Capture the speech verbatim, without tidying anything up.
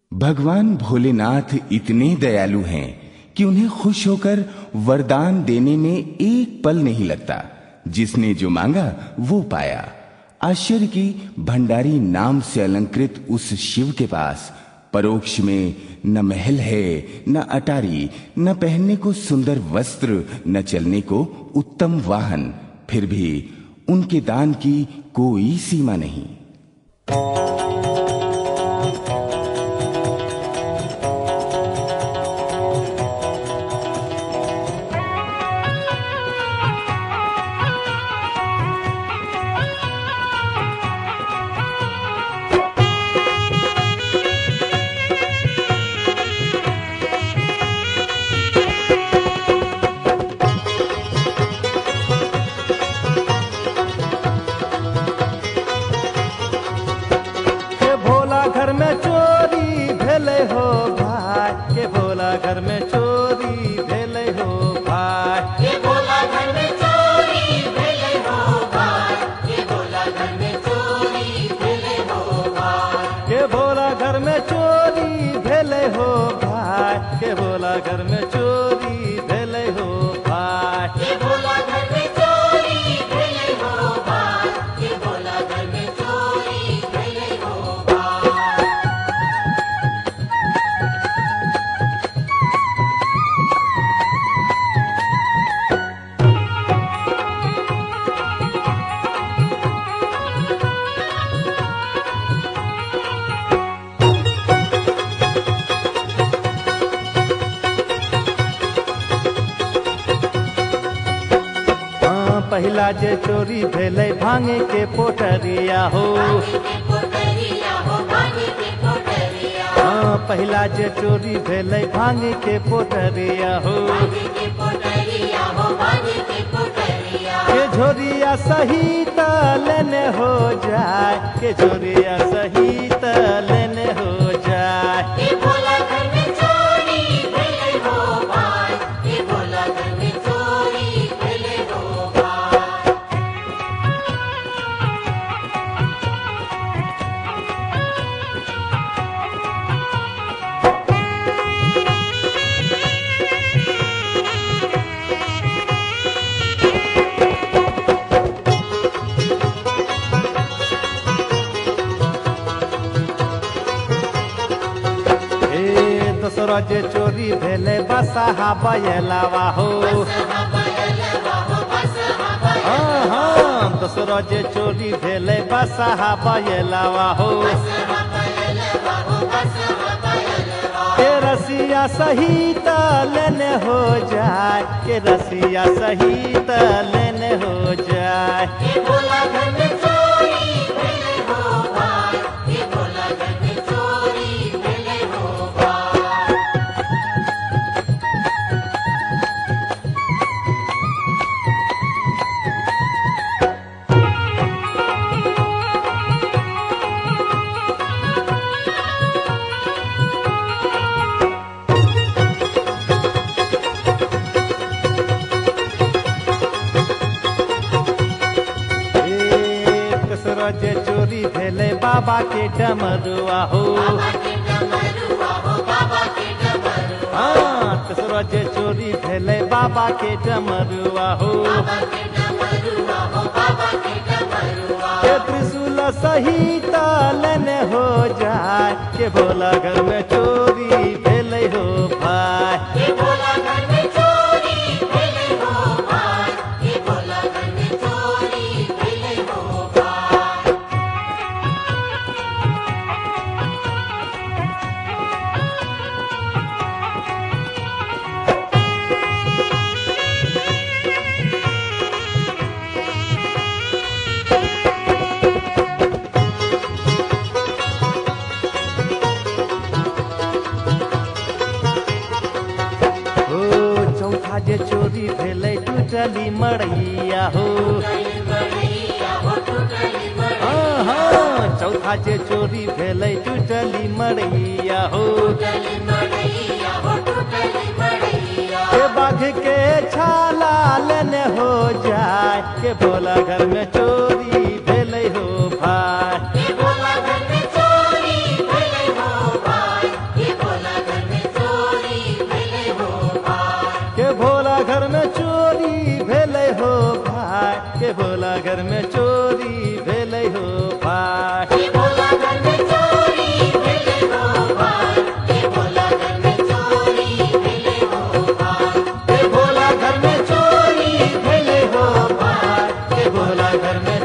भगवान भोलेनाथ इतने दयालु हैं कि उन्हें खुश होकर वरदान देने में एक पल नहीं लगता। जिसने जो मांगा वो पाया। आश्चर्य की भंडारी नाम से अलंकृत उस शिव के पास परोक्ष में न महल है, न अटारी, न पहनने को सुंदर वस्त्र, न चलने को उत्तम वाहन, फिर भी उनके दान की कोई सीमा नहीं। घर में चोरी भेले हो भाई, के भोला घर में चोरी भेले हो भाई, के भोला घर में चोरी भेले हो भाई, के भोला घर में चोरी भेले हो भाई, के भोला घर में चोरी भेले हो भाई, के भोला घर में चोरी भेले हो भाई, के भोला घर में चोरी भेले हो भाई, के भोला घर में चोरी भेले हो भाई। पहला जे चोरी भेले भांगे के पोटरिया हो, हाँ पहला जे चोरी भेले भांगे के पोटरिया हो, के झोरिया सहित लेने हो जाए, के झोरिया सहित लेने हो जाए, के भोला घर में चोरी भेले हो भाई, के भोला घर में चोरी भेले हो भाई। दूसरा जे चोरी भेले बसहा बयलावा हो, हाँ हाँ दूसरा जे चोरी भेले बसहा बयलावा हो, के रसिया सहित लेने हो जाए, के रसिया सहित लेने हो जाए, के भोला घर में चोरी भेले हो भाई, के भोला घर में चोरी भेले हो भाई। दूसरा जे चोरी भेले बाबा के डमरुआ हो, हाँ दूसरा जे चोरी भेले बाबा के डमरुआ हो, के त्रिशूल सहित लेने हो जाए, के भोला घर में चोरी भेले हो भाई, के भोला घर में चोरी भेले हो भाई, के भोला घर में चोरी भेले हो भाई। चौथा जे चोरी भेले टूटली मड़ैया हो, हाँ हाँ चौथा जे चोरी भेले टूटली मड़ैया हो, के बाघ के छाला लेने हो जाए, के भोला घर में चोरी भेले हो भाई, के भोला घर में चोरी भेले हो भाई, भोला घर में